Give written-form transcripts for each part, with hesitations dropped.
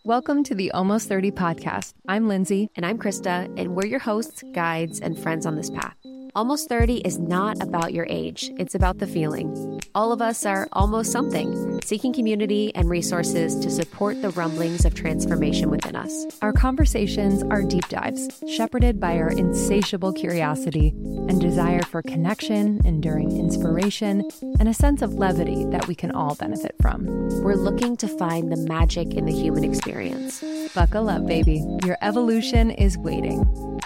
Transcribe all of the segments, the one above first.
Welcome to the Almost 30 podcast. I'm Lindsay. And I'm Krista, and we're your hosts, guides, and friends on this path. Almost 30 is not about your age. It's about the feeling. All of us are almost something, seeking community and resources to support the rumblings of transformation within us. Our conversations are deep dives, shepherded by our insatiable curiosity and desire for connection, enduring inspiration, and a sense of levity that we can all benefit from. We're looking to find the magic in the human experience. Buckle up, baby. Your evolution is waiting.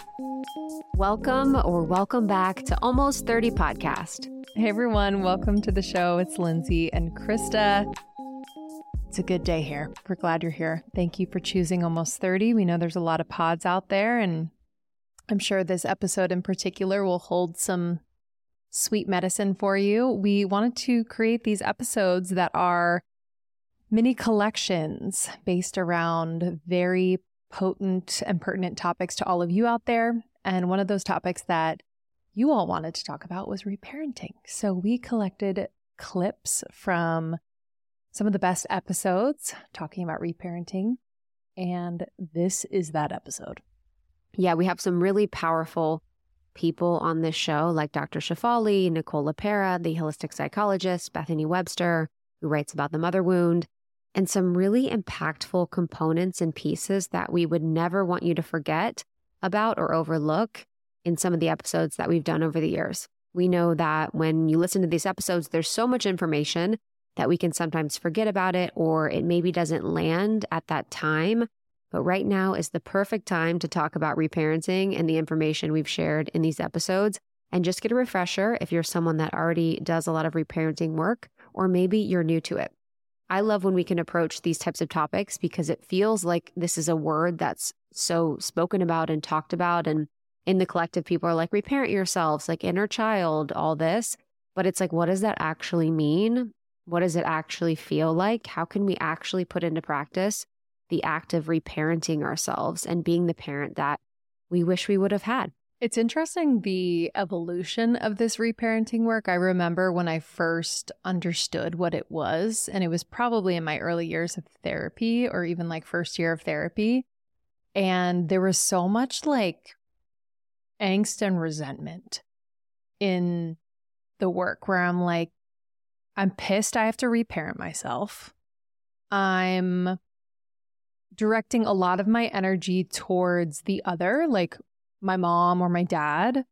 Welcome back to Almost 30 podcast. Hey everyone, welcome to the show. It's Lindsay and Krista. It's a good day here. We're glad you're here. Thank you for choosing Almost 30. We know there's a lot of pods out there, and I'm sure this episode in particular will hold some sweet medicine for you. We wanted to create these episodes that are mini collections based around very potent and pertinent topics to all of you out there. And one of those topics that you all wanted to talk about was reparenting. So we collected clips from some of the best episodes talking about reparenting. And this is that episode. Yeah, we have some really powerful people on this show, like Dr. Shefali, Nicole LaPera, the holistic psychologist, Bethany Webster, who writes about the mother wound, and some really impactful components and pieces that we would never want you to forget about or overlook in some of the episodes that we've done over the years. We know that when you listen to these episodes, there's so much information that we can sometimes forget about it, or it maybe doesn't land at that time. But right now is the perfect time to talk about reparenting and the information we've shared in these episodes, and just get a refresher if you're someone that already does a lot of reparenting work, or maybe you're new to it. I love when we can approach these types of topics because it feels like this is a word that's so spoken about and talked about. And in the collective, people are like, reparent yourselves, like inner child, all this. But it's like, what does that actually mean? What does it actually feel like? How can we actually put into practice the act of reparenting ourselves and being the parent that we wish we would have had? It's interesting, the evolution of this reparenting work. I remember when I first understood what it was, and it was probably in my early years of therapy or even like first year of therapy. And there was so much like angst and resentment in the work where I'm like, I'm pissed I have to reparent myself. I'm directing a lot of my energy towards the other, like my mom or my dad.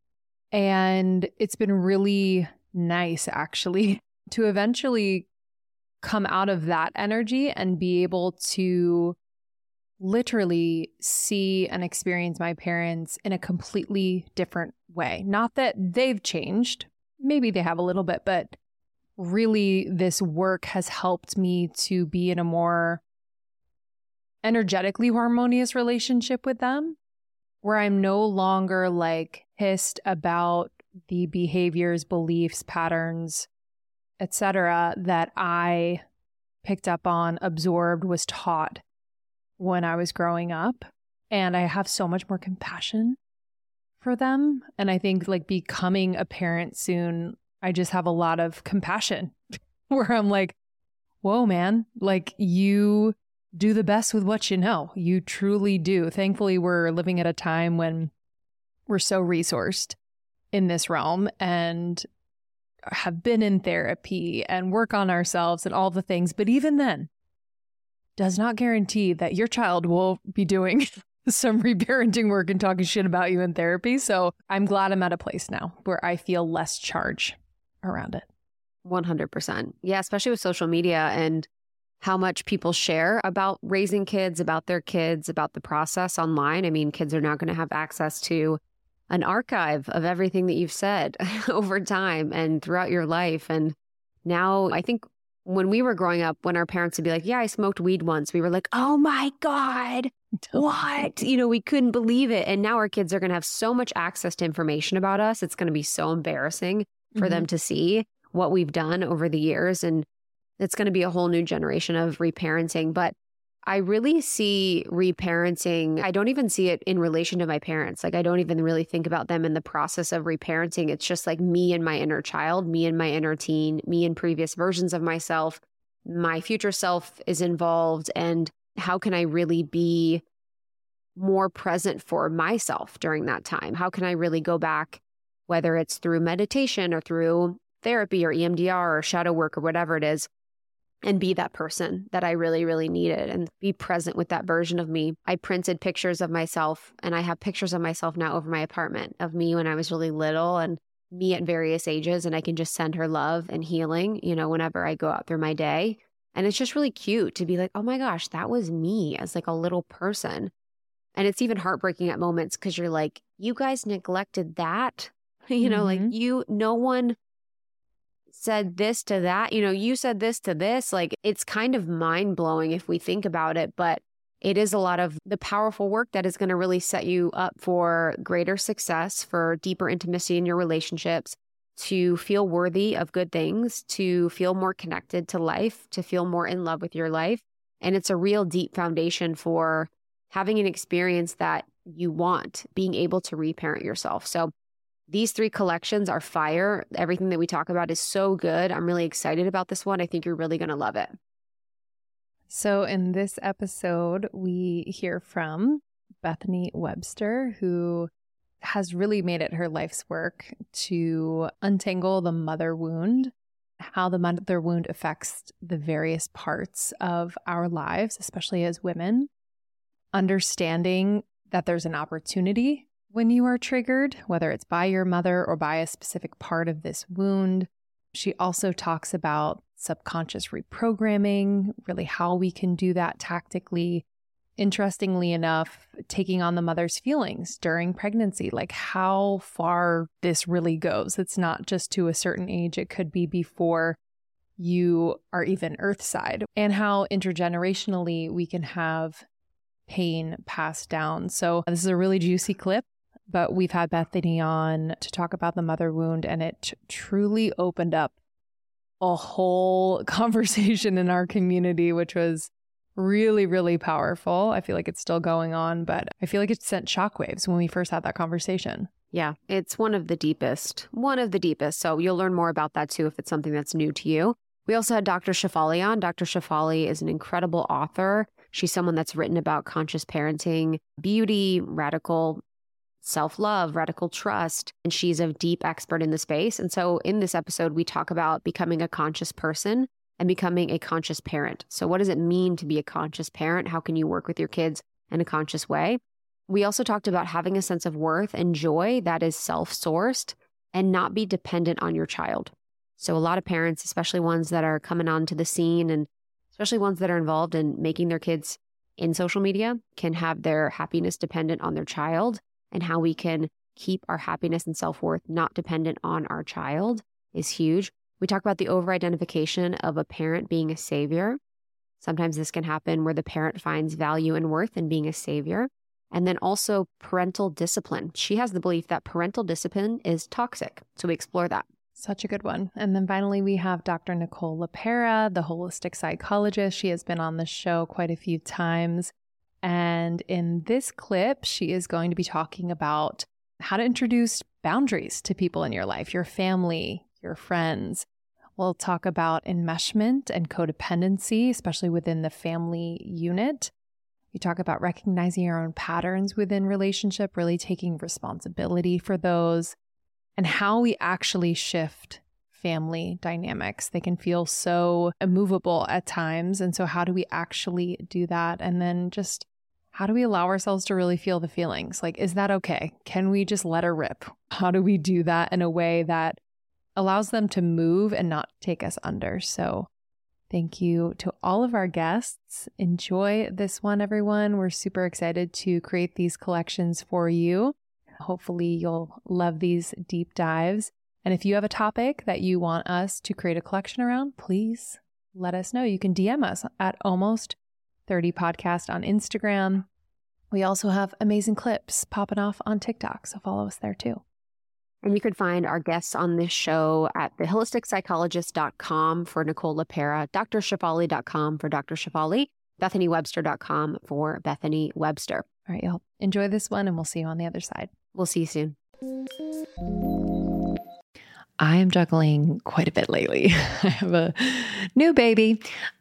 And it's been really nice actually to eventually come out of that energy and be able to literally see and experience my parents in a completely different way. Not that they've changed. Maybe they have a little bit, but really this work has helped me to be in a more energetically harmonious relationship with them, where I'm no longer like pissed about the behaviors, beliefs, patterns, etc. that I picked up on, absorbed, was taught when I was growing up. And I have so much more compassion for them. And I think like becoming a parent soon, I just have a lot of compassion where I'm like, whoa, man, like you do the best with what you know. You truly do. Thankfully, we're living at a time when we're so resourced in this realm and have been in therapy and work on ourselves and all the things. But even then, does not guarantee that your child will be doing some reparenting work and talking shit about you in therapy. So I'm glad I'm at a place now where I feel less charge around it. 100%. Yeah, especially with social media and how much people share about raising kids, about their kids, about the process online. I mean, kids are now going to have access to an archive of everything that you've said over time and throughout your life. And now I think when we were growing up, when our parents would be like, yeah, I smoked weed once, we were like, oh my God, what? You know, we couldn't believe it. And now our kids are going to have so much access to information about us. It's going to be so embarrassing for them to see what we've done over the years. And it's going to be a whole new generation of reparenting. But I really see reparenting, I don't even see it in relation to my parents. Like, I don't even really think about them in the process of reparenting. It's just like me and my inner child, me and my inner teen, me and previous versions of myself. My future self is involved. And how can I really be more present for myself during that time? How can I really go back, whether it's through meditation or through therapy or EMDR or shadow work or whatever it is, and be that person that I really, really needed and be present with that version of me. I printed pictures of myself, and I have pictures of myself now over my apartment of me when I was really little and me at various ages. And I can just send her love and healing, whenever I go out through my day. And it's just really cute to be like, oh my gosh, that was me as like a little person. And it's even heartbreaking at moments because you're like, you guys neglected that, no one said this to that, you said this to this. Like, it's kind of mind blowing if we think about it, but it is a lot of the powerful work that is going to really set you up for greater success, for deeper intimacy in your relationships, to feel worthy of good things, to feel more connected to life, to feel more in love with your life. And it's a real deep foundation for having an experience that you want, being able to reparent yourself. So these 3 collections are fire. Everything that we talk about is so good. I'm really excited about this one. I think you're really going to love it. So in this episode, we hear from Bethany Webster, who has really made it her life's work to untangle the mother wound, how the mother wound affects the various parts of our lives, especially as women, understanding that there's an opportunity when you are triggered, whether it's by your mother or by a specific part of this wound. She also talks about subconscious reprogramming, really how we can do that tactically. Interestingly enough, taking on the mother's feelings during pregnancy, like how far this really goes. It's not just to a certain age. It could be before you are even earthside, and how intergenerationally we can have pain passed down. So this is a really juicy clip. But we've had Bethany on to talk about the mother wound, and it truly opened up a whole conversation in our community, which was really, really powerful. I feel like it's still going on, but I feel like it sent shockwaves when we first had that conversation. Yeah, it's one of the deepest. So you'll learn more about that too if it's something that's new to you. We also had Dr. Shefali on. Dr. Shefali is an incredible author. She's someone that's written about conscious parenting, beauty, radical self-love, radical trust, and she's a deep expert in the space. And so in this episode, we talk about becoming a conscious person and becoming a conscious parent. So what does it mean to be a conscious parent? How can you work with your kids in a conscious way? We also talked about having a sense of worth and joy that is self-sourced and not be dependent on your child. So a lot of parents, especially ones that are coming onto the scene and especially ones that are involved in making their kids in social media, can have their happiness dependent on their child. And how we can keep our happiness and self-worth not dependent on our child is huge. We talk about the over-identification of a parent being a savior. Sometimes this can happen where the parent finds value and worth in being a savior. And then also parental discipline. She has the belief that parental discipline is toxic. So we explore that. Such a good one. And then finally, we have Dr. Nicole LePera, the holistic psychologist. She has been on the show quite a few times. And in this clip, she is going to be talking about how to introduce boundaries to people in your life, your family, your friends. We'll talk about enmeshment and codependency, especially within the family unit. We talk about recognizing your own patterns within relationship, really taking responsibility for those, and how we actually shift family dynamics. They can feel so immovable at times. And so how do we actually do that? And then just how do we allow ourselves to really feel the feelings? Like, is that okay? Can we just let her rip? How do we do that in a way that allows them to move and not take us under? So thank you to all of our guests. Enjoy this one, everyone. We're super excited to create these collections for you. Hopefully you'll love these deep dives. And if you have a topic that you want us to create a collection around, please let us know. You can DM us at Almost 30 Podcast on Instagram. We also have amazing clips popping off on TikTok, so follow us there too. And you can find our guests on this show at theholisticspsychologist.com for Nicole LePera, drshefali.com for Dr. Shefali, BethanyWebster.com for Bethany Webster. All right, y'all. Enjoy this one, and we'll see you on the other side. We'll see you soon. I am juggling quite a bit lately. I have a new baby,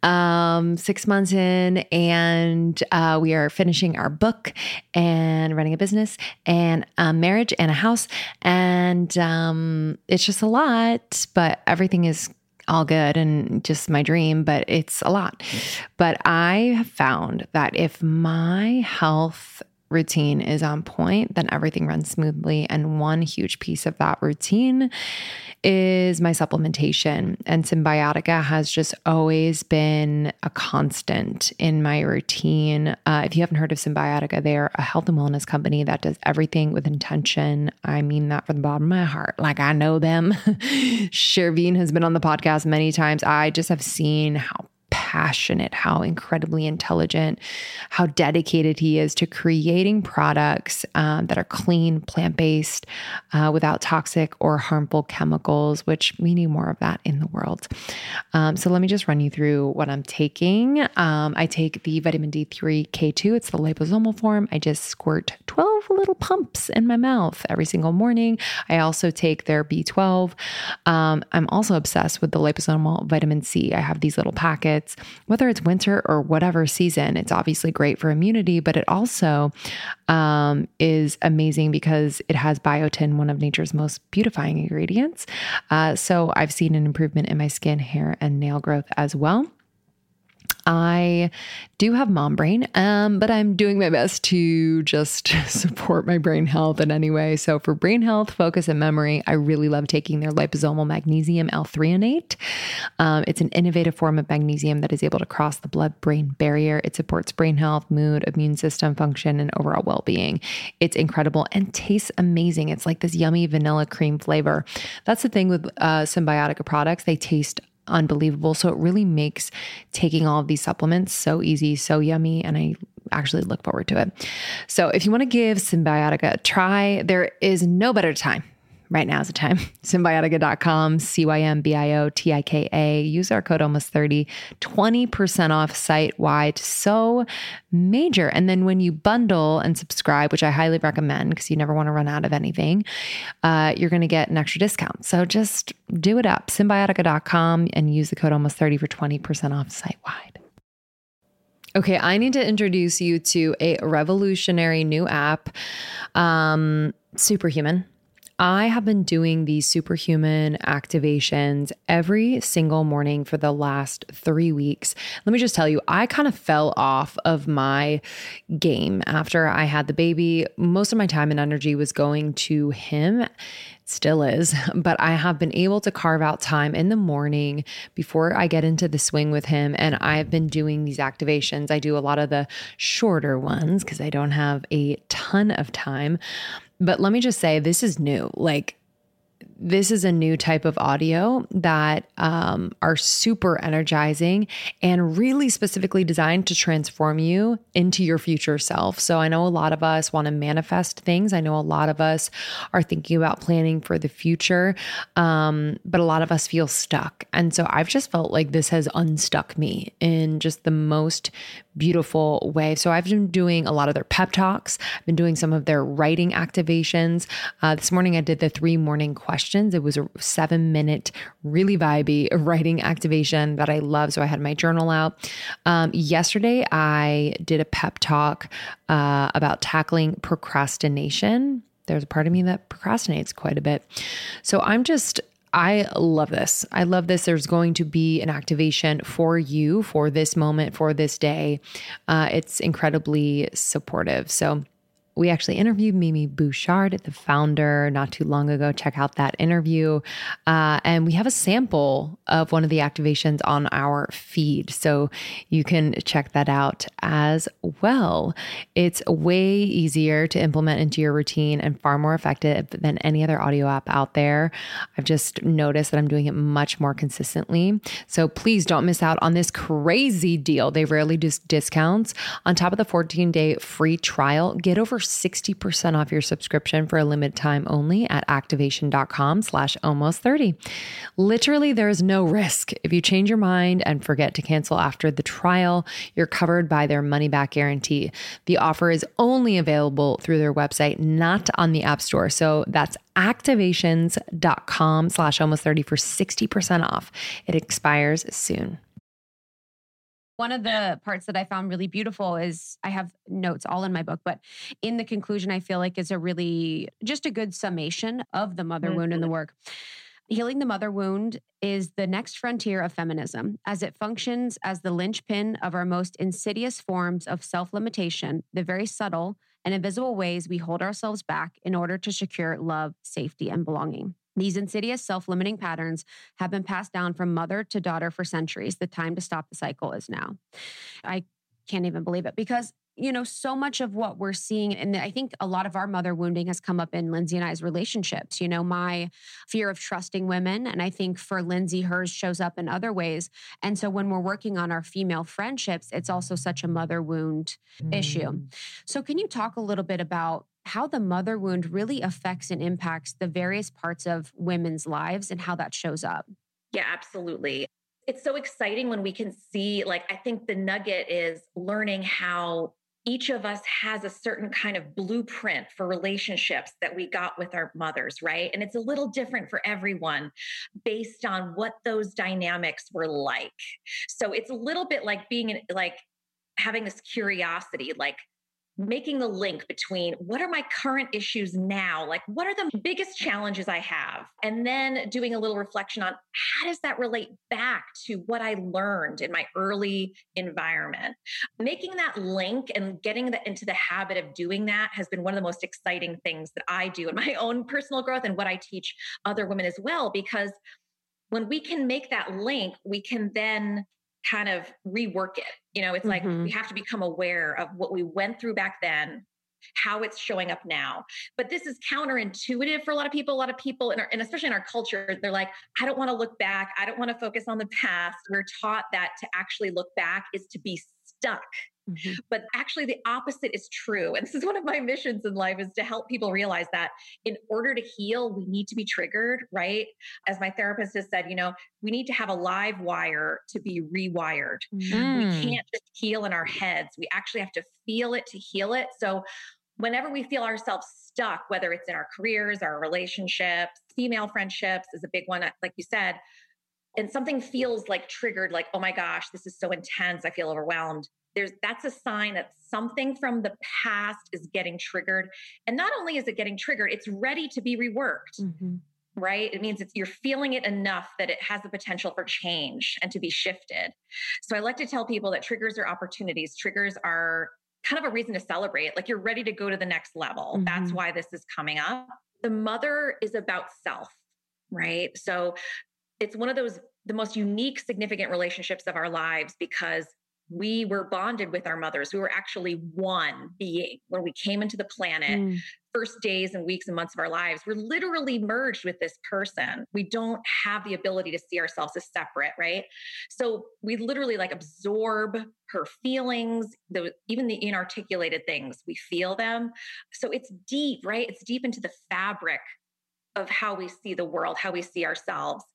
6 months in, and we are finishing our book and running a business and a marriage and a house. And it's just a lot, but everything is all good and just my dream, but it's a lot. But I have found that if my health routine is on point, then everything runs smoothly. And one huge piece of that routine is my supplementation. And Cymbiotika has just always been a constant in my routine. If you haven't heard of Cymbiotika, they're a health and wellness company that does everything with intention. I mean that from the bottom of my heart. Like, I know them. Sherveen has been on the podcast many times. I just have seen how passionate, how incredibly intelligent, how dedicated he is to creating products that are clean, plant-based, without toxic or harmful chemicals, which we need more of that in the world. So let me just run you through what I'm taking. I take the vitamin D3 K2. It's the liposomal form. I just squirt 12 little pumps in my mouth every single morning. I also take their B12. I'm also obsessed with the liposomal vitamin C. I have these little packets. Whether it's winter or whatever season, it's obviously great for immunity, but it also is amazing because it has biotin, one of nature's most beautifying ingredients. So I've seen an improvement in my skin, hair, and nail growth as well. I do have mom brain, but I'm doing my best to just support my brain health in any way. So for brain health, focus, and memory, I really love taking their liposomal magnesium L-threonate. It's an innovative form of magnesium that is able to cross the blood-brain barrier. It supports brain health, mood, immune system function, and overall well-being. It's incredible and tastes amazing. It's like this yummy vanilla cream flavor. That's the thing with Cymbiotika products. They taste unbelievable. So it really makes taking all of these supplements so easy, so yummy, and I actually look forward to it. So if you want to give Cymbiotika a try, there is no better time. Right now is the time. Cymbiotika.com, Cymbiotika. Use our code almost30, 20% off site-wide. So major. And then when you bundle and subscribe, which I highly recommend because you never want to run out of anything, you're going to get an extra discount. So just do it up. Cymbiotika.com and use the code almost30 for 20% off site-wide. Okay, I need to introduce you to a revolutionary new app, Superhuman. I have been doing these Superhuman activations every single morning for the last 3 weeks. Let me just tell you, I kind of fell off of my game after I had the baby. Most of my time and energy was going to him. Still is, but I have been able to carve out time in the morning before I get into the swing with him. And I've been doing these activations. I do a lot of the shorter ones because I don't have a ton of time. But let me just say, this is new. Like, this is a new type of audio that are super energizing and really specifically designed to transform you into your future self. So I know a lot of us want to manifest things. I know a lot of us are thinking about planning for the future, but a lot of us feel stuck. And so I've just felt like this has unstuck me in just the most beautiful way. So I've been doing a lot of their pep talks. I've been doing some of their writing activations. This morning I did the 3 morning questions. It was a 7-minute, really vibey writing activation that I love. So I had my journal out. Yesterday I did a pep talk about tackling procrastination. There's a part of me that procrastinates quite a bit. So I love this. I love this. There's going to be an activation for you for this moment, for this day. It's incredibly supportive. So we actually interviewed Mimi Bouchard, the founder, not too long ago. Check out that interview. And we have a sample of one of the activations on our feed. So you can check that out as well. It's way easier to implement into your routine and far more effective than any other audio app out there. I've just noticed that I'm doing it much more consistently. So please don't miss out on this crazy deal. They rarely do discounts. On top of the 14-day free trial, get over 60% off your subscription for a limited time only at activation.com/almost30. Literally, there is no risk. If you change your mind and forget to cancel after the trial, you're covered by their money-back guarantee. The offer is only available through their website, not on the App Store. So that's activations.com/almost30 for 60% off. It expires soon. One of the parts that I found really beautiful is I have notes all in my book, but in the conclusion, I feel like is a really just a good summation of the mother wound and the work. Healing the mother wound is the next frontier of feminism, as it functions as the linchpin of our most insidious forms of self-limitation, the very subtle and invisible ways we hold ourselves back in order to secure love, safety, and belonging. These insidious self-limiting patterns have been passed down from mother to daughter for centuries. The time to stop the cycle is now. I can't even believe it because, so much of what we're seeing, and I think a lot of our mother wounding has come up in Lindsay and I's relationships. My fear of trusting women. And I think for Lindsay, hers shows up in other ways. And so when we're working on our female friendships, it's also such a mother wound issue. So can you talk a little bit about how the mother wound really affects and impacts the various parts of women's lives and how that shows up? Yeah, absolutely. It's so exciting when we can see, I think the nugget is learning how each of us has a certain kind of blueprint for relationships that we got with our mothers, right? And it's a little different for everyone based on what those dynamics were like. So it's a little bit like having this curiosity, making the link between what are my current issues now? What are the biggest challenges I have? And then doing a little reflection on how does that relate back to what I learned in my early environment? Making that link and getting into the habit of doing that has been one of the most exciting things that I do in my own personal growth and what I teach other women as well, because when we can make that link, we can then kind of rework it. It's like we have to become aware of what we went through back then, how it's showing up now. But this is counterintuitive for a lot of people. A lot of people, and especially in our culture, they're like, I don't want to look back. I don't want to focus on the past. We're taught that to actually look back is to be stuck. But actually the opposite is true. And this is one of my missions in life, is to help people realize that in order to heal, we need to be triggered, right? As my therapist has said, we need to have a live wire to be rewired. We can't just heal in our heads. We actually have to feel it to heal it. So whenever we feel ourselves stuck, whether it's in our careers, our relationships, female friendships is a big one, like you said, and something feels like triggered, like, oh my gosh, this is so intense. I feel overwhelmed. That's a sign that something from the past is getting triggered. And not only is it getting triggered, it's ready to be reworked, right? It means you're feeling it enough that it has the potential for change and to be shifted. So I like to tell people that triggers are opportunities. Triggers are kind of a reason to celebrate. Like, you're ready to go to the next level. That's why this is coming up. The mother is about self, right? So it's one of the most unique, significant relationships of our lives, because we were bonded with our mothers. We were actually one being when we came into the planet. First days and weeks and months of our lives, we're literally merged with this person. We don't have the ability to see ourselves as separate, right? So we literally absorb her feelings, even the inarticulated things, we feel them. So it's deep, right? It's deep into the fabric of how we see the world, how we see ourselves.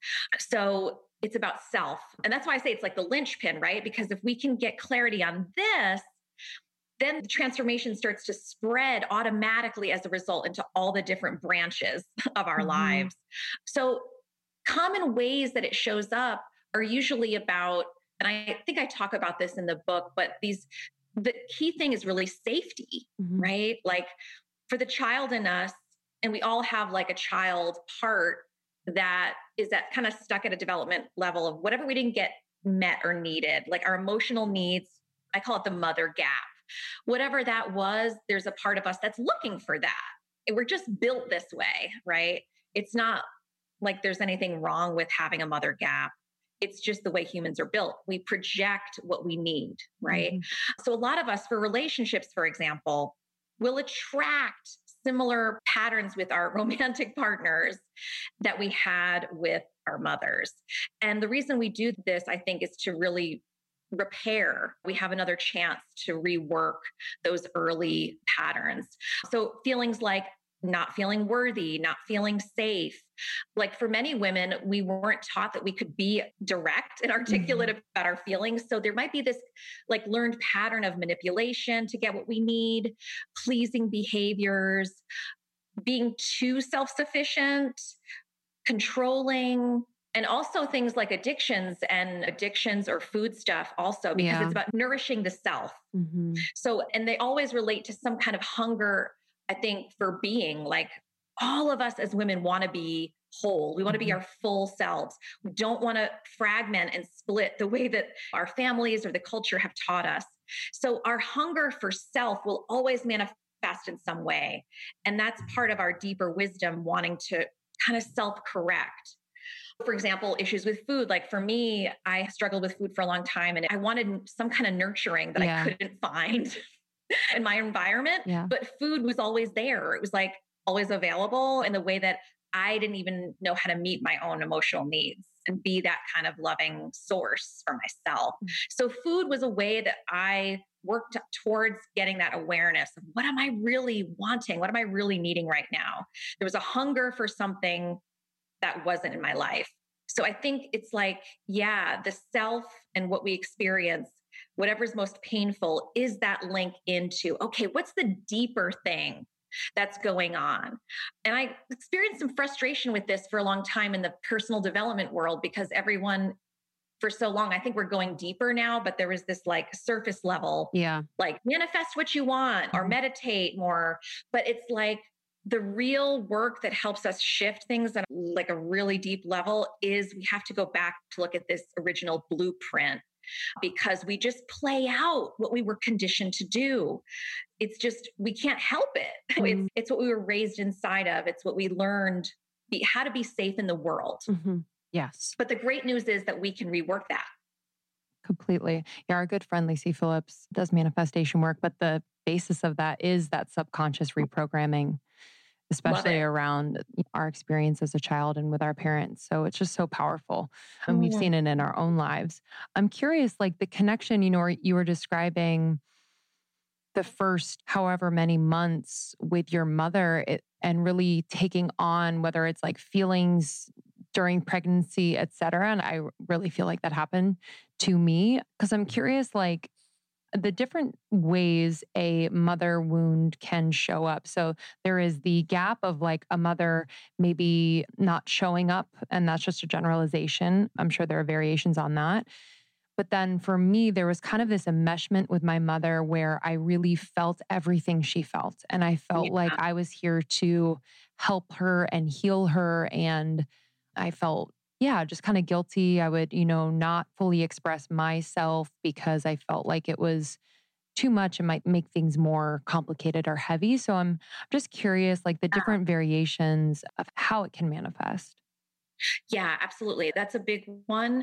So it's about self. And that's why I say it's like the linchpin, right? Because if we can get clarity on this, then the transformation starts to spread automatically as a result into all the different branches of our lives. So common ways that it shows up are usually about, and I think I talk about this in the book, but the key thing is really safety, right? Like, for the child in us, and we all have a child part that is that kind of stuck at a development level of whatever we didn't get met or needed, like our emotional needs. I call it the mother gap. Whatever that was, there's a part of us that's looking for that. And we're just built this way, right? It's not like there's anything wrong with having a mother gap. It's just the way humans are built. We project what we need, right? So a lot of us, for relationships, for example, will attract similar patterns with our romantic partners that we had with our mothers. And the reason we do this, I think, is to really repair. We have another chance to rework those early patterns. So feelings like not feeling worthy, not feeling safe. Like for many women, we weren't taught that we could be direct and articulate about our feelings. So there might be this like learned pattern of manipulation to get what we need, pleasing behaviors, being too self-sufficient, controlling, and also things like addictions or food stuff also, because it's about nourishing the self. So, and they always relate to some kind of hunger, I think, for being. Like all of us as women want to be whole. We want to be our full selves. We don't want to fragment and split the way that our families or the culture have taught us. So our hunger for self will always manifest in some way. And that's part of our deeper wisdom, wanting to kind of self-correct. For example, issues with food. Like for me, I struggled with food for a long time and I wanted some kind of nurturing that I couldn't find in my environment. But food was always there. It was like always available in the way that I didn't even know how to meet my own emotional needs and be that kind of loving source for myself. So food was a way that I worked towards getting that awareness of what am I really wanting? What am I really needing right now? There was a hunger for something that wasn't in my life. So I think it's like, the self and what we experience, whatever's most painful, is that link into, okay, what's the deeper thing that's going on? And I experienced some frustration with this for a long time in the personal development world, because everyone for so long, I think we're going deeper now, but there was this like surface level, like manifest what you want or meditate more. But it's like, the real work that helps us shift things on like a really deep level is we have to go back to look at this original blueprint, because we just play out what we were conditioned to do. It's just, we can't help it. It's what we were raised inside of. It's what we learned, how to be safe in the world. Yes. But the great news is that we can rework that. Completely. Yeah, our good friend Lacey Phillips does manifestation work, but the basis of that is that subconscious reprogramming, especially around our experience as a child and with our parents. So it's just so powerful. And we've seen it in our own lives. I'm curious, like the connection, you were describing the first however many months with your mother and really taking on whether it's like feelings during pregnancy, et cetera. And I really feel like that happened to me, because I'm curious, like, the different ways a mother wound can show up. So there is the gap of like a mother maybe not showing up, and that's just a generalization. I'm sure there are variations on that. But then for me, there was kind of this enmeshment with my mother where I really felt everything she felt. And I felt like I was here to help her and heal her. And I felt just kind of guilty. I would, not fully express myself because I felt like it was too much and might make things more complicated or heavy. So I'm just curious, like the different variations of how it can manifest. Yeah, absolutely. That's a big one.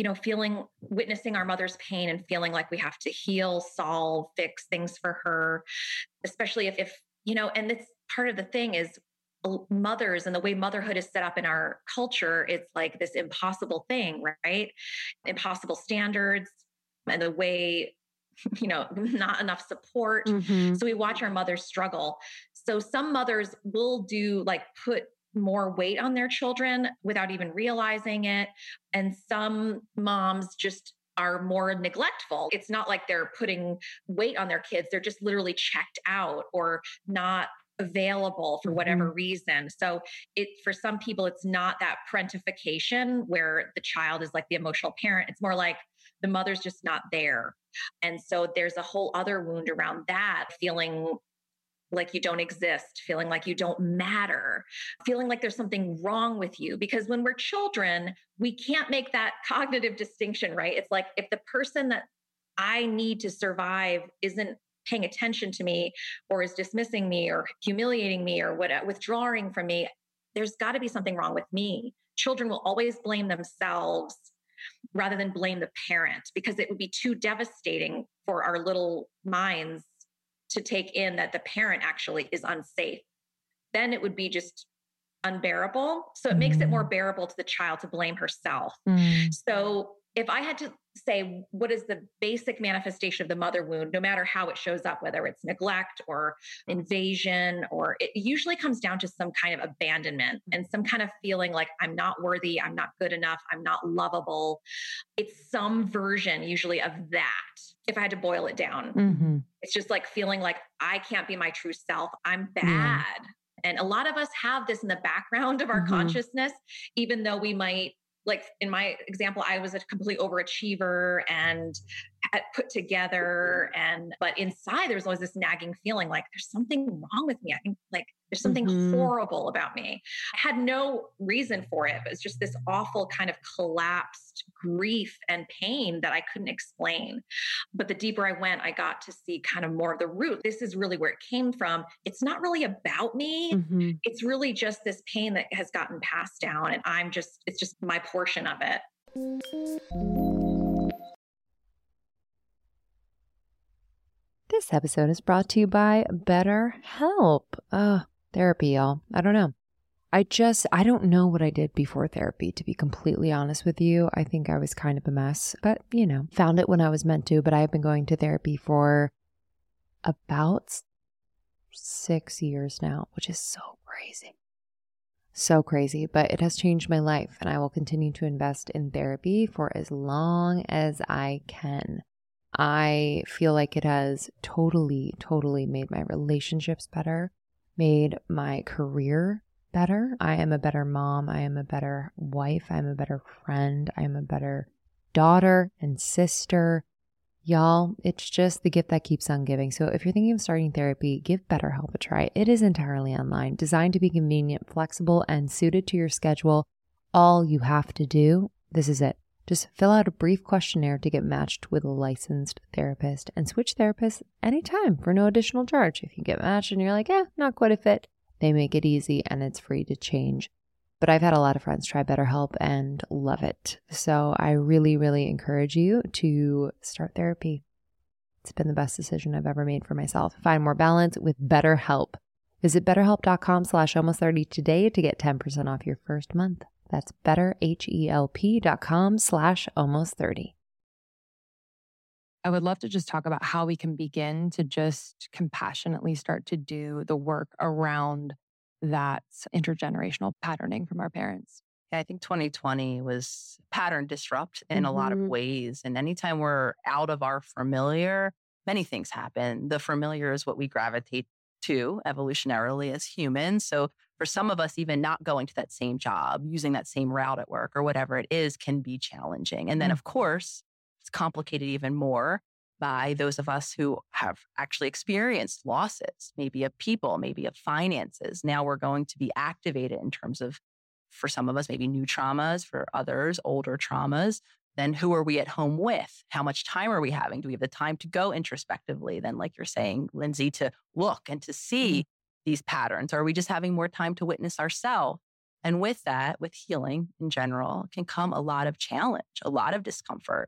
Witnessing our mother's pain and feeling like we have to heal, solve, fix things for her, especially if and it's part of the thing is mothers and the way motherhood is set up in our culture, it's like this impossible thing, right? Impossible standards and the way, not enough support. So we watch our mothers struggle. So some mothers will put more weight on their children without even realizing it. And some moms just are more neglectful. It's not like they're putting weight on their kids. They're just literally checked out or not available for whatever reason. So for some people, it's not that parentification where the child is like the emotional parent. It's more like the mother's just not there. And so there's a whole other wound around that, feeling like you don't exist, feeling like you don't matter, feeling like there's something wrong with you. Because when we're children, we can't make that cognitive distinction, right? It's like if the person that I need to survive isn't paying attention to me or is dismissing me or humiliating me or withdrawing from me, there's got to be something wrong with me. Children will always blame themselves rather than blame the parent, because it would be too devastating for our little minds to take in that the parent actually is unsafe. Then it would be just unbearable. So it makes it more bearable to the child to blame herself. So if I had to say what is the basic manifestation of the mother wound, no matter how it shows up, whether it's neglect or invasion, or it usually comes down to some kind of abandonment and some kind of feeling like I'm not worthy, I'm not good enough, I'm not lovable. It's some version usually of that. If I had to boil it down, it's just like feeling like I can't be my true self. I'm bad. Yeah. And a lot of us have this in the background of our consciousness, even though we might, like in my example, I was a complete overachiever and put together. But inside, there's always this nagging feeling like there's something wrong with me. I think like there's something horrible about me. I had no reason for it, but it's just this awful kind of collapsed grief and pain that I couldn't explain. But the deeper I went, I got to see kind of more of the root. This is really where it came from. It's not really about me. It's really just this pain that has gotten passed down. And it's just my portion of it. This episode is brought to you by BetterHelp. Therapy, y'all. I don't know. I don't know what I did before therapy, to be completely honest with you. I think I was kind of a mess, but found it when I was meant to. But I have been going to therapy for about 6 years now, which is so crazy. So crazy, but it has changed my life, and I will continue to invest in therapy for as long as I can. I feel like it has totally made my relationships better, made my career better. I am a better mom. I am a better wife. I'm a better friend. I am a better daughter and sister. Y'all, it's just the gift that keeps on giving. So if you're thinking of starting therapy, give BetterHelp a try. It is entirely online, designed to be convenient, flexible, and suited to your schedule. All you have to do, this is it. Just fill out a brief questionnaire to get matched with a licensed therapist and switch therapists anytime for no additional charge. If you get matched and you're like, not quite a fit, they make it easy and it's free to change. But I've had a lot of friends try BetterHelp and love it. So I really encourage you to start therapy. It's been the best decision I've ever made for myself. Find more balance with BetterHelp. Visit betterhelp.com/almost30 today to get 10% off your first month. That's betterhelp.com/almost30. I would love to just talk about how we can begin to just compassionately start to do the work around that intergenerational patterning from our parents. Yeah, I think 2020 was pattern disrupt in a lot of ways. And anytime we're out of our familiar, many things happen. The familiar is what we gravitate to evolutionarily as humans. So for some of us, even not going to that same job, using that same route at work or whatever it is can be challenging. And then, of course, it's complicated even more by those of us who have actually experienced losses, maybe of people, maybe of finances. Now we're going to be activated in terms of, for some of us, maybe new traumas, for others, older traumas. Then who are we at home with? How much time are we having? Do we have the time to go introspectively? Then, like you're saying, Lindsay, to look and to see these patterns? Or are we just having more time to witness ourselves? And with that, with healing in general, can come a lot of challenge, a lot of discomfort.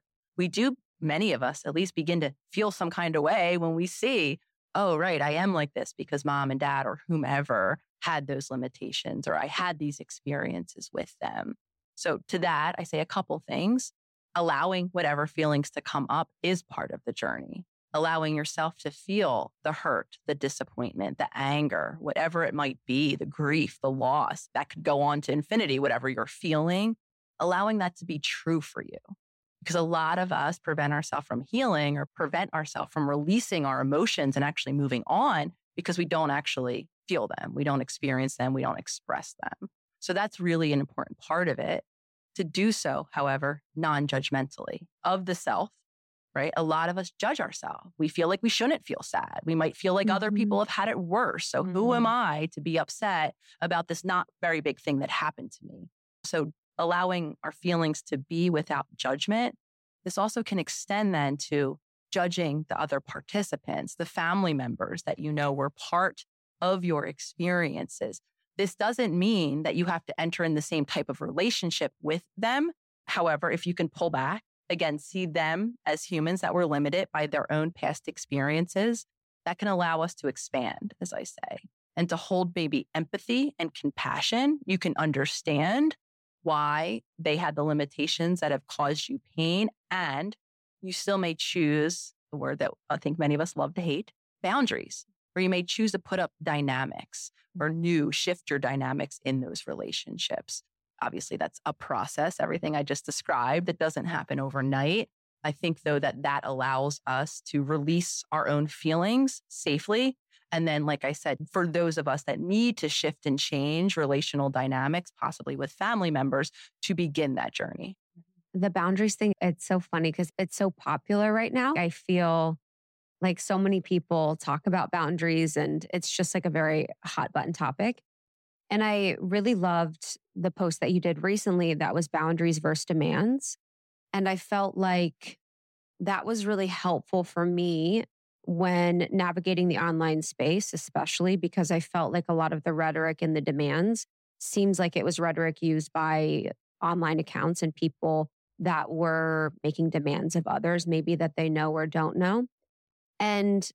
Many of us at least begin to feel some kind of way when we see, oh, right, I am like this because mom and dad or whomever had those limitations, or I had these experiences with them. So to that, I say a couple things. Allowing whatever feelings to come up is part of the journey. Allowing yourself to feel the hurt, the disappointment, the anger, whatever it might be, the grief, the loss, that could go on to infinity, whatever you're feeling, allowing that to be true for you. Because a lot of us prevent ourselves from healing or prevent ourselves from releasing our emotions and actually moving on because we don't actually feel them. We don't experience them. We don't express them. So that's really an important part of it. To do so, however, non-judgmentally of the self, right? A lot of us judge ourselves. We feel like we shouldn't feel sad. We might feel like other people have had it worse. So who am I to be upset about this not very big thing that happened to me? So allowing our feelings to be without judgment, this also can extend then to judging the other participants, the family members that were part of your experiences. This doesn't mean that you have to enter in the same type of relationship with them. However, if you can pull back, again, see them as humans that were limited by their own past experiences, that can allow us to expand, as I say, and to hold maybe empathy and compassion. You can understand why they had the limitations that have caused you pain. And you still may choose the word that I think many of us love to hate, boundaries, or you may choose to put up dynamics or shift your dynamics in those relationships. Obviously, that's a process. Everything I just described, that doesn't happen overnight. I think, though, that allows us to release our own feelings safely. And then, like I said, for those of us that need to shift and change relational dynamics, possibly with family members, to begin that journey. The boundaries thing, it's so funny because it's so popular right now. I feel like so many people talk about boundaries and it's just like a very hot button topic. And I really loved the post that you did recently that was boundaries versus demands. And I felt like that was really helpful for me when navigating the online space, especially because I felt like a lot of the rhetoric and the demands seems like it was rhetoric used by online accounts and people that were making demands of others, maybe that they know or don't know. And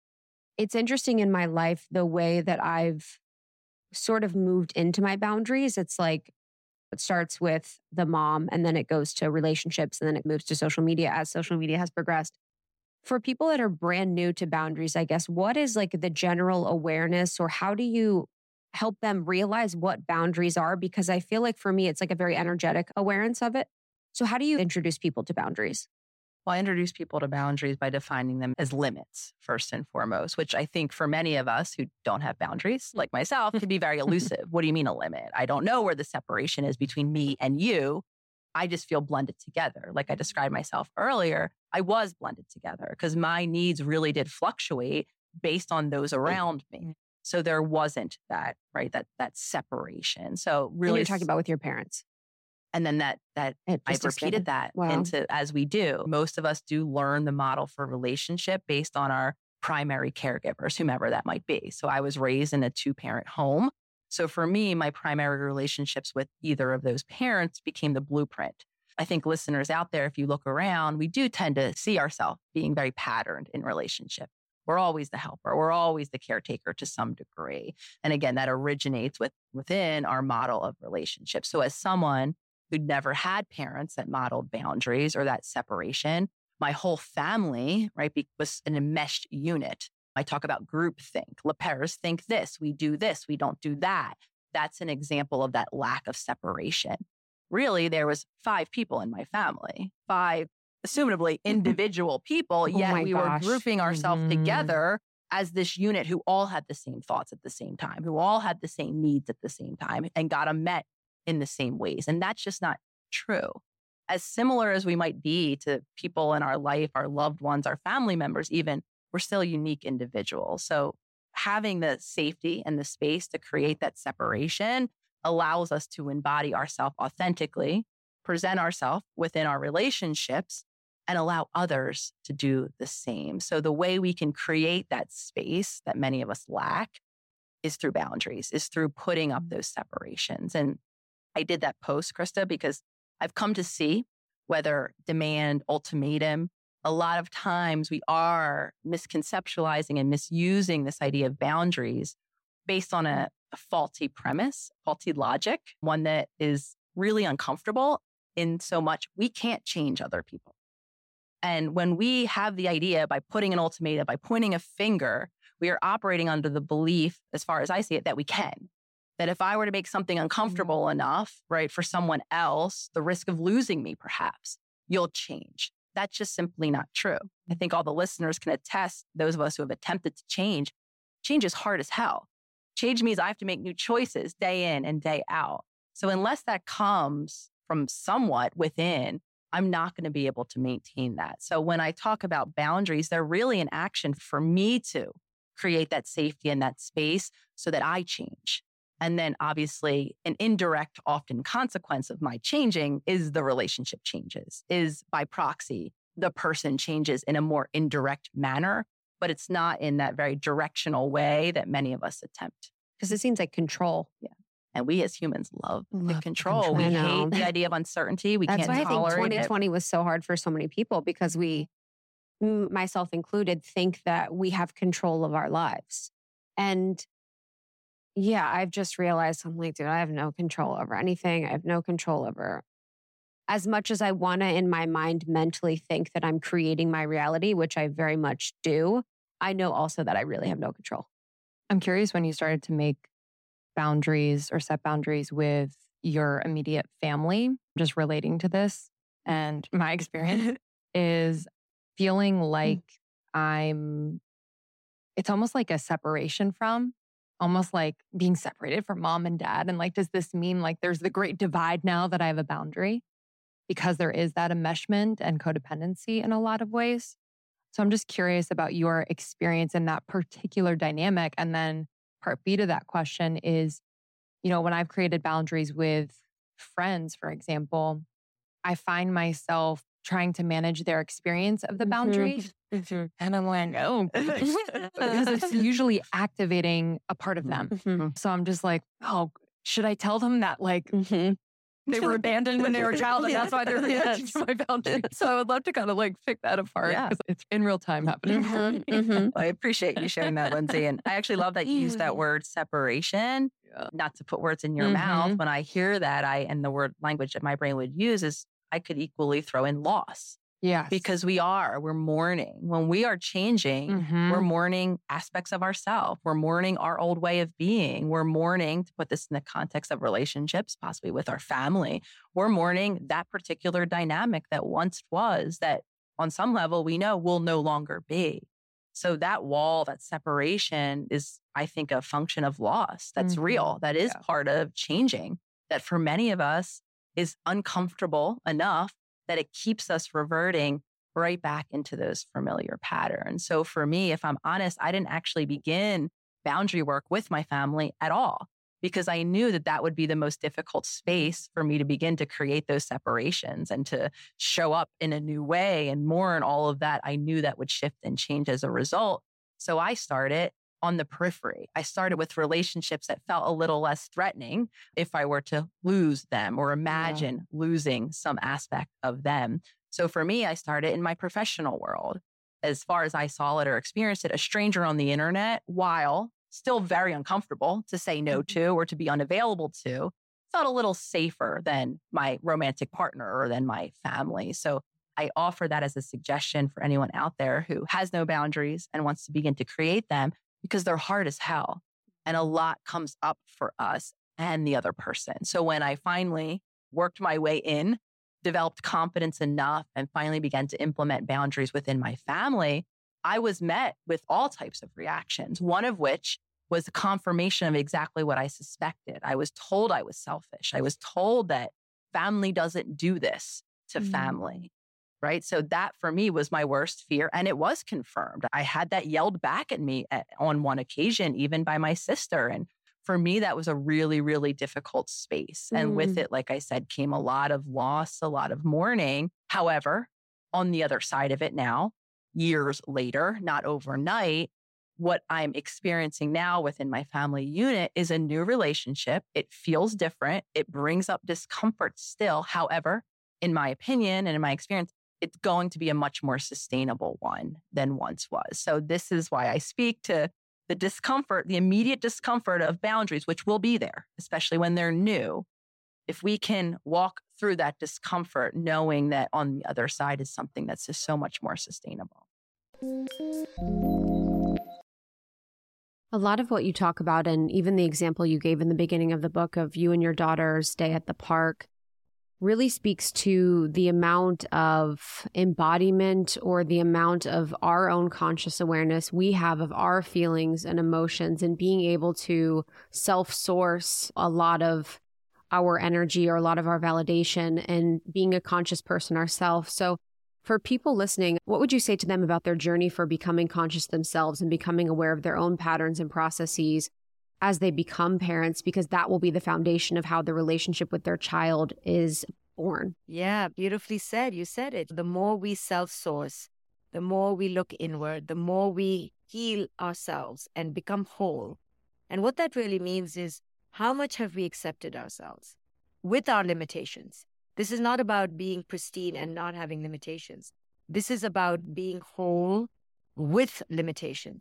it's interesting in my life, the way that I've sort of moved into my boundaries. It's like, it starts with the mom and then it goes to relationships and then it moves to social media as social media has progressed. For people that are brand new to boundaries, I guess, what is like the general awareness or how do you help them realize what boundaries are? Because I feel like for me, it's like a very energetic awareness of it. So how do you introduce people to boundaries? Well, I introduce people to boundaries by defining them as limits, first and foremost, which I think for many of us who don't have boundaries, like myself, can be very elusive. What do you mean a limit? I don't know where the separation is between me and you. I just feel blended together. Like I described myself earlier, I was blended together because my needs really did fluctuate based on those around me. So there wasn't that, right? That separation. So really, and you're talking about with your parents. And then that I've repeated that into as we do. Most of us do learn the model for relationship based on our primary caregivers, whomever that might be. So I was raised in a 2-parent home. So for me, my primary relationships with either of those parents became the blueprint. I think listeners out there, if you look around, we do tend to see ourselves being very patterned in relationship. We're always the helper. We're always the caretaker to some degree. And again, that originates within our model of relationships. So as someone who'd never had parents that modeled boundaries or that separation, my whole family, right, was an enmeshed unit. I talk about groupthink. LePairs think this, we don't do that. That's an example of that lack of separation. Really, there was 5 people in my family, 5 assumably individual people, yet we were grouping ourselves together as this unit who all had the same thoughts at the same time, who all had the same needs at the same time and got them met in the same ways. And that's just not true. As similar as we might be to people in our life, our loved ones, our family members, even, we're still unique individuals. So having the safety and the space to create that separation allows us to embody ourselves authentically, present ourselves within our relationships, and allow others to do the same. So the way we can create that space that many of us lack is through boundaries, is through putting up those separations. And I did that post, Krista, because I've come to see whether demand, ultimatum, a lot of times we are misconceptualizing and misusing this idea of boundaries based on a faulty premise, faulty logic, one that is really uncomfortable in so much we can't change other people. And when we have the idea by putting an ultimatum, by pointing a finger, we are operating under the belief, as far as I see it, that we can. That if I were to make something uncomfortable enough, right, for someone else, the risk of losing me, perhaps, you'll change. That's just simply not true. I think all the listeners can attest, those of us who have attempted to change is hard as hell. Change means I have to make new choices day in and day out. So unless that comes from somewhat within, I'm not going to be able to maintain that. So when I talk about boundaries, they're really an action for me to create that safety and that space so that I change. And then obviously an indirect, often consequence of my changing is the relationship changes, is by proxy, the person changes in a more indirect manner, but it's not in that very directional way that many of us attempt. Because it seems like control. Yeah. And we as humans love the control. We hate the idea of uncertainty. That's can't why tolerate I think 2020 was so hard for so many people because we, myself included, think that we have control of our lives. And Yeah, I've just realized I'm like, dude, I have no control over anything. I have no control over as much as I want to in my mind mentally think that I'm creating my reality, which I very much do. I know also that I really have no control. I'm curious when you started to make boundaries or set boundaries with your immediate family, just relating to this. And my experience is feeling like it's almost like a separation from, almost like being separated from mom and dad. And like, does this mean like there's the great divide now that I have a boundary? Because there is that enmeshment and codependency in a lot of ways. So I'm just curious about your experience in that particular dynamic. And then part B to that question is, when I've created boundaries with friends, for example, I find myself trying to manage their experience of the boundaries. And I'm like, oh, because it's usually activating a part of them. So I'm just like, oh, should I tell them that like they were abandoned when they were a child and that's why they're reacting to my boundaries? So I would love to kind of like pick that apart because it's in real time happening. Well, I appreciate you sharing that, Lindsay. And I actually love that you use that word separation, not to put words in your mouth. When I hear that, and the word language that my brain would use is I could equally throw in loss. Yeah. Because we're mourning. When we are changing, we're mourning aspects of ourselves. We're mourning our old way of being. We're mourning, to put this in the context of relationships, possibly with our family, we're mourning that particular dynamic that once was, that on some level we know will no longer be. So that wall, that separation is, I think, a function of loss. That's real. That is part of changing. That for many of us is uncomfortable enough that it keeps us reverting right back into those familiar patterns. So for me, if I'm honest, I didn't actually begin boundary work with my family at all because I knew that that would be the most difficult space for me to begin to create those separations and to show up in a new way and more and all of that. I knew that would shift and change as a result. So I started on the periphery. I started with relationships that felt a little less threatening if I were to lose them or imagine losing some aspect of them. So for me, I started in my professional world. As far as I saw it or experienced it, a stranger on the internet, while still very uncomfortable to say no to or to be unavailable to, felt a little safer than my romantic partner or than my family. So I offer that as a suggestion for anyone out there who has no boundaries and wants to begin to create them, because they're hard as hell. And a lot comes up for us and the other person. So when I finally worked my way in, developed confidence enough, and finally began to implement boundaries within my family, I was met with all types of reactions, one of which was a confirmation of exactly what I suspected. I was told I was selfish. I was told that family doesn't do this to family. Right. So that for me was my worst fear. And it was confirmed. I had that yelled back at me on one occasion, even by my sister. And for me, that was a really, really difficult space. And with it, like I said, came a lot of loss, a lot of mourning. However, on the other side of it now, years later, not overnight, what I'm experiencing now within my family unit is a new relationship. It feels different. It brings up discomfort still. However, in my opinion and in my experience, it's going to be a much more sustainable one than once was. So this is why I speak to the discomfort, the immediate discomfort of boundaries, which will be there, especially when they're new. If we can walk through that discomfort, knowing that on the other side is something that's just so much more sustainable. A lot of what you talk about, and even the example you gave in the beginning of the book of you and your daughter's day at the park, really speaks to the amount of embodiment or the amount of our own conscious awareness we have of our feelings and emotions, and being able to self-source a lot of our energy or a lot of our validation and being a conscious person ourselves. So for people listening, what would you say to them about their journey for becoming conscious themselves and becoming aware of their own patterns and processes as they become parents, because that will be the foundation of how the relationship with their child is born? Yeah, beautifully said. You said it. The more we self-source, the more we look inward, the more we heal ourselves and become whole. And what that really means is, how much have we accepted ourselves with our limitations? This is not about being pristine and not having limitations. This is about being whole with limitations.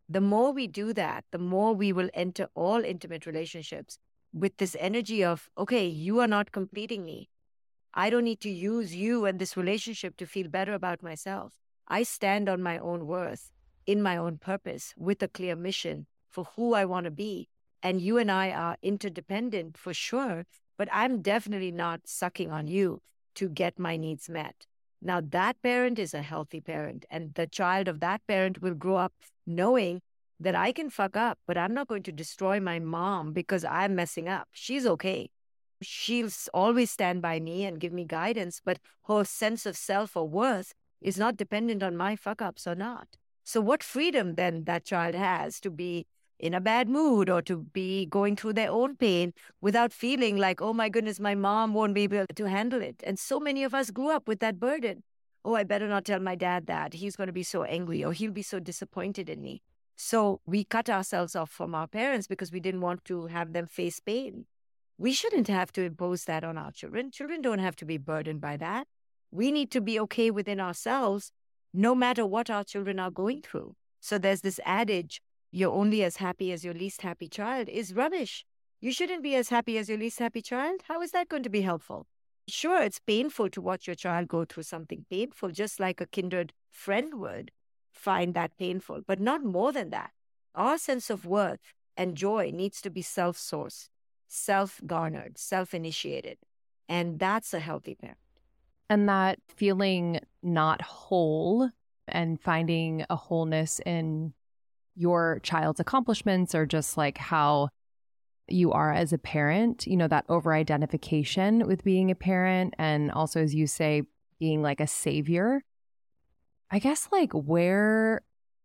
The more we do that, the more we will enter all intimate relationships with this energy of, okay, you are not completing me. I don't need to use you and this relationship to feel better about myself. I stand on my own worth, in my own purpose, with a clear mission for who I want to be. And you and I are interdependent for sure, but I'm definitely not sucking on you to get my needs met. Now, that parent is a healthy parent, and the child of that parent will grow up knowing that I can fuck up, but I'm not going to destroy my mom because I'm messing up. She's okay. She'll always stand by me and give me guidance, but her sense of self or worth is not dependent on my fuck ups or not. So what freedom then that child has to be in a bad mood or to be going through their own pain without feeling like, oh my goodness, my mom won't be able to handle it. And so many of us grew up with that burden. Oh, I better not tell my dad that. He's going to be so angry or he'll be so disappointed in me. So we cut ourselves off from our parents because we didn't want to have them face pain. We shouldn't have to impose that on our children. Children don't have to be burdened by that. We need to be okay within ourselves, no matter what our children are going through. So there's this adage, you're only as happy as your least happy child, is rubbish. You shouldn't be as happy as your least happy child. How is that going to be helpful? Sure, it's painful to watch your child go through something painful, just like a kindred friend would find that painful, but not more than that. Our sense of worth and joy needs to be self-sourced, self-garnered, self-initiated. And that's a healthy parent. And that feeling not whole and finding a wholeness in your child's accomplishments or just like how you are as a parent, you know, that over-identification with being a parent and also, as you say, being like a savior. I guess like where,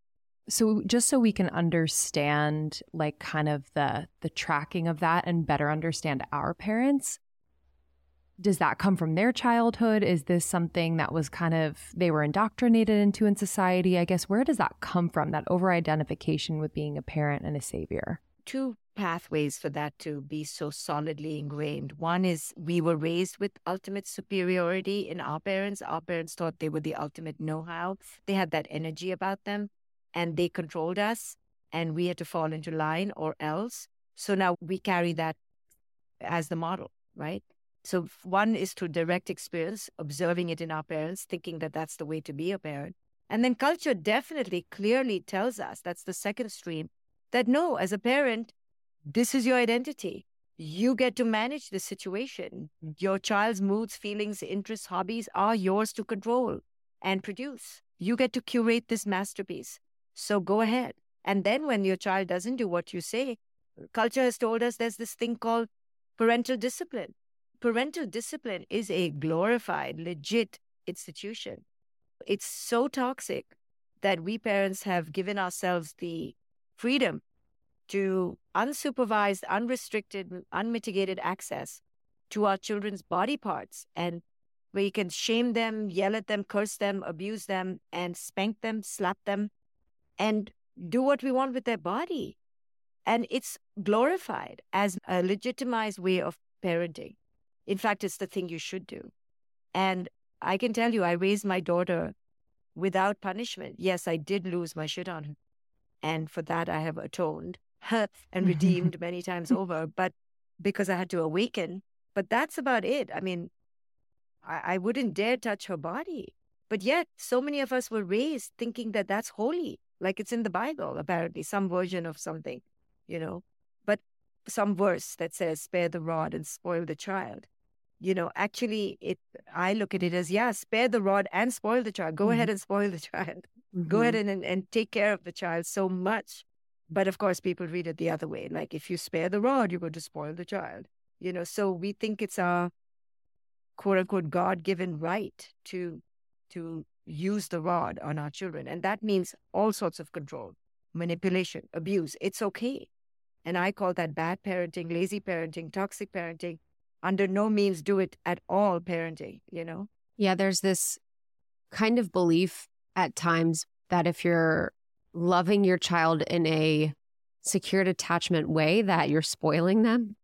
so just so we can understand like kind of the tracking of that and better understand our parents, does that come from their childhood? Is this something that was kind of, they were indoctrinated into in society? I guess, where does that come from, that over-identification with being a parent and a savior? Two pathways for that to be so solidly ingrained. One is we were raised with ultimate superiority in our parents. Our parents thought they were the ultimate know-how. They had that energy about them and they controlled us and we had to fall into line or else. So now we carry that as the model, right? So one is through direct experience, observing it in our parents, thinking that that's the way to be a parent. And then culture definitely clearly tells us, that's the second stream, that no, as a parent, this is your identity. You get to manage the situation. Your child's moods, feelings, interests, hobbies are yours to control and produce. You get to curate this masterpiece. So go ahead. And then when your child doesn't do what you say, culture has told us there's this thing called parental discipline. Parental discipline is a glorified, legit institution. It's so toxic that we parents have given ourselves the freedom to unsupervised, unrestricted, unmitigated access to our children's body parts, and we can shame them, yell at them, curse them, abuse them, and spank them, slap them, and do what we want with their body. And it's glorified as a legitimized way of parenting. In fact, it's the thing you should do. And I can tell you, I raised my daughter without punishment. Yes, I did lose my shit on her. And for that, I have atoned and redeemed many times over, but because I had to awaken. But that's about it. I mean, I wouldn't dare touch her body. But yet, so many of us were raised thinking that that's holy, like it's in the Bible, apparently, some version of something, you know, but some verse that says, spare the rod and spoil the child. You know, actually, I look at it as, yeah, spare the rod and spoil the child. Go ahead and spoil the child. Go ahead and take care of the child so much. But of course, people read it the other way. Like, if you spare the rod, you're going to spoil the child. You know, so we think it's our quote unquote God-given right to use the rod on our children. And that means all sorts of control, manipulation, abuse. It's okay. And I call that bad parenting, lazy parenting, toxic parenting. Under no means do it at all parenting, you know? Yeah, there's this kind of belief at times that if you're loving your child in a secured attachment way, that you're spoiling them.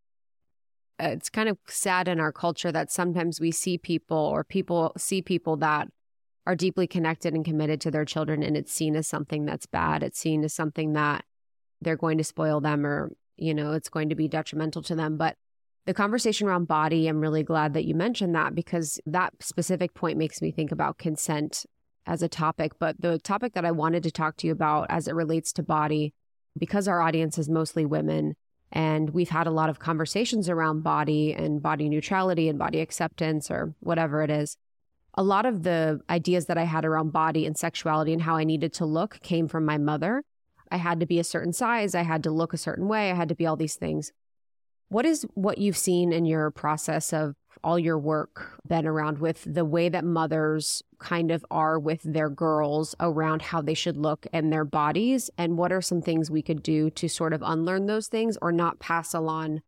It's kind of sad in our culture that sometimes we see people, or people see people that are deeply connected and committed to their children, and it's seen as something that's bad. It's seen as something that they're going to spoil them, or, it's going to be detrimental to them. But the conversation around body, I'm really glad that you mentioned that, because that specific point makes me think about consent as a topic. But the topic that I wanted to talk to you about as it relates to body, because our audience is mostly women, and we've had a lot of conversations around body and body neutrality and body acceptance, or whatever it is. A lot of the ideas that I had around body and sexuality and how I needed to look came from my mother. I had to be a certain size. I had to look a certain way. I had to be all these things. What is what you've seen in your process of all your work been around with the way that mothers kind of are with their girls around how they should look and their bodies? And what are some things we could do to sort of unlearn those things or not pass along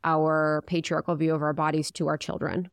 our patriarchal view of our bodies to our children?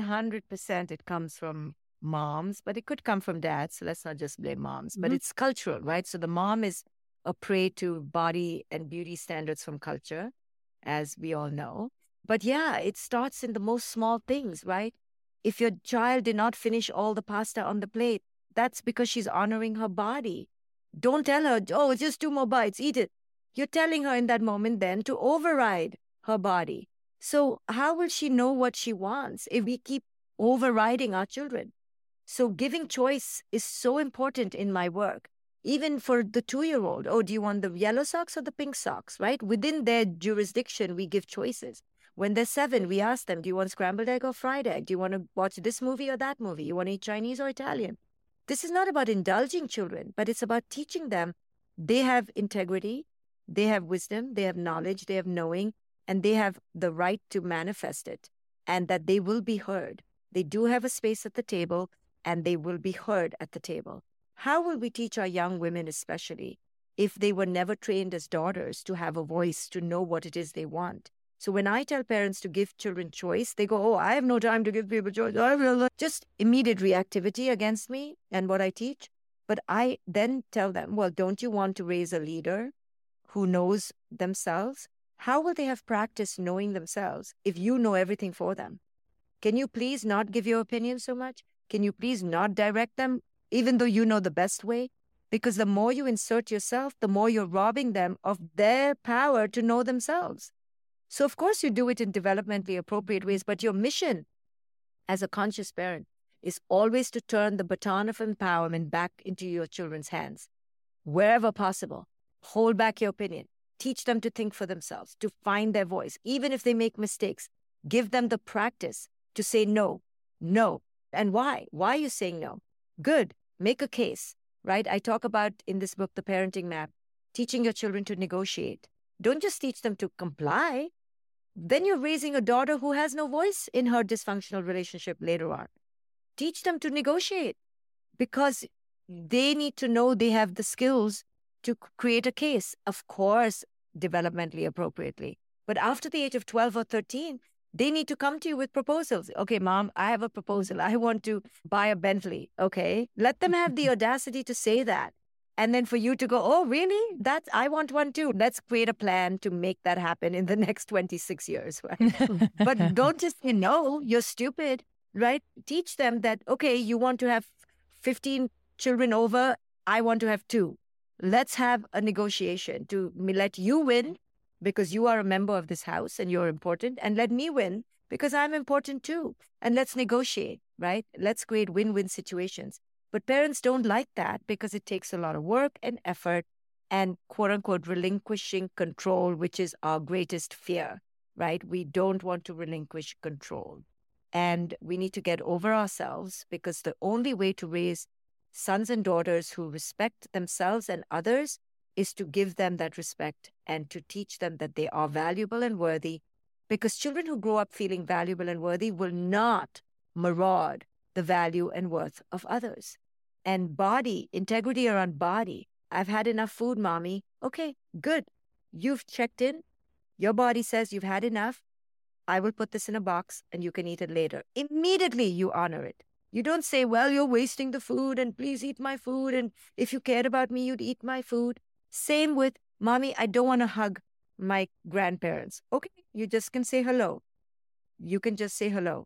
100% it comes from moms, but it could come from dads. So let's not just blame moms, but it's cultural, right? So the mom is a prey to body and beauty standards from culture, as we all know. But yeah, it starts in the most small things, right? If your child did not finish all the pasta on the plate, that's because she's honoring her body. Don't tell her, oh, just 2 more bites, eat it. You're telling her in that moment then to override her body. So how will she know what she wants if we keep overriding our children? So giving choice is so important in my work. Even for the 2-year-old, oh, do you want the yellow socks or the pink socks, right? Within their jurisdiction, we give choices. When they're 7, we ask them, do you want scrambled egg or fried egg? Do you want to watch this movie or that movie? You want to eat Chinese or Italian? This is not about indulging children, but it's about teaching them they have integrity, they have wisdom, they have knowledge, they have knowing, and they have the right to manifest it, and that they will be heard. They do have a space at the table, and they will be heard at the table. How will we teach our young women, especially, if they were never trained as daughters to have a voice, to know what it is they want? So when I tell parents to give children choice, they go, oh, I have no time to give people choice. I will. Just immediate reactivity against me and what I teach. But I then tell them, well, don't you want to raise a leader who knows themselves? How will they have practice knowing themselves if you know everything for them? Can you please not give your opinion so much? Can you please not direct them, even though you know the best way? Because the more you insert yourself, the more you're robbing them of their power to know themselves. So, of course, you do it in developmentally appropriate ways, but your mission as a conscious parent is always to turn the baton of empowerment back into your children's hands. Wherever possible, hold back your opinion. Teach them to think for themselves, to find their voice. Even if they make mistakes, give them the practice to say no, no. And why? Why are you saying no? Good. Make a case, right? I talk about in this book, The Parenting Map, teaching your children to negotiate. Don't just teach them to comply. Then you're raising a daughter who has no voice in her dysfunctional relationship later on. Teach them to negotiate because they need to know they have the skills to create a case, of course, developmentally appropriately. But after the age of 12 or 13, they need to come to you with proposals. Okay, mom, I have a proposal. I want to buy a Bentley. Okay, let them have the audacity to say that. And then for you to go, oh, really? I want one too. Let's create a plan to make that happen in the next 26 years, right? But don't just say, no, you're stupid, right? Teach them that, okay, you want to have 15 children over. I want to have 2. Let's have a negotiation to let you win because you are a member of this house and you're important. And let me win because I'm important too. And let's negotiate, right? Let's create win-win situations. But parents don't like that because it takes a lot of work and effort and quote unquote relinquishing control, which is our greatest fear, right? We don't want to relinquish control. And we need to get over ourselves because the only way to raise sons and daughters who respect themselves and others is to give them that respect and to teach them that they are valuable and worthy. Because children who grow up feeling valuable and worthy will not maraud the value and worth of others. And body, integrity around body. I've had enough food, mommy. Okay, good. You've checked in. Your body says you've had enough. I will put this in a box and you can eat it later. Immediately you honor it. You don't say, well, you're wasting the food and please eat my food. And if you cared about me, you'd eat my food. Same with, mommy, I don't want to hug my grandparents. Okay, you just can say hello. You can just say hello.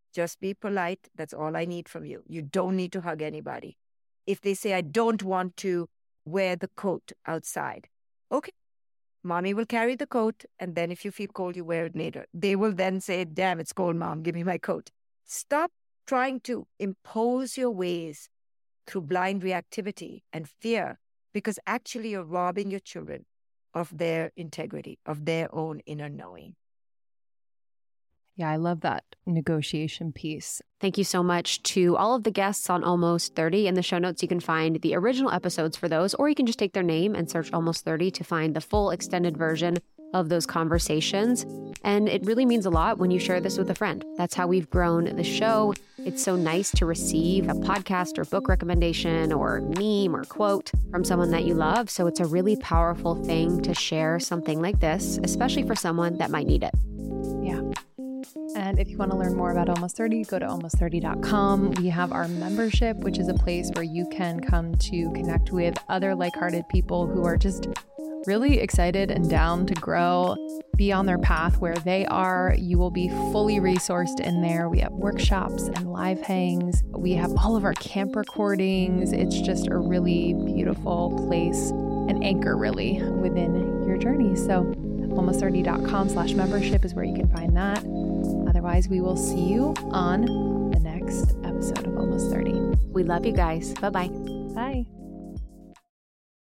Just be polite. That's all I need from you. You don't need to hug anybody. If they say, I don't want to wear the coat outside, okay, mommy will carry the coat. And then if you feel cold, you wear it later. They will then say, damn, it's cold, mom. Give me my coat. Stop trying to impose your ways through blind reactivity and fear, because actually you're robbing your children of their integrity, of their own inner knowing. Yeah, I love that negotiation piece. Thank you so much to all of the guests on Almost 30. In the show notes, you can find the original episodes for those, or you can just take their name and search Almost 30 to find the full extended version of those conversations. And it really means a lot when you share this with a friend. That's how we've grown the show. It's so nice to receive a podcast or book recommendation or meme or quote from someone that you love. So it's a really powerful thing to share something like this, especially for someone that might need it. Yeah. And if you want to learn more about Almost 30, go to almost30.com. We have our membership, which is a place where you can come to connect with other like-hearted people who are just really excited and down to grow, be on their path where they are. You will be fully resourced in there. We have workshops and live hangs. We have all of our camp recordings. It's just a really beautiful place, an anchor really within your journey. So almost30.com/membership is where you can find that. Otherwise, we will see you on the next episode of Almost 30. We love you guys. Bye-bye. Bye.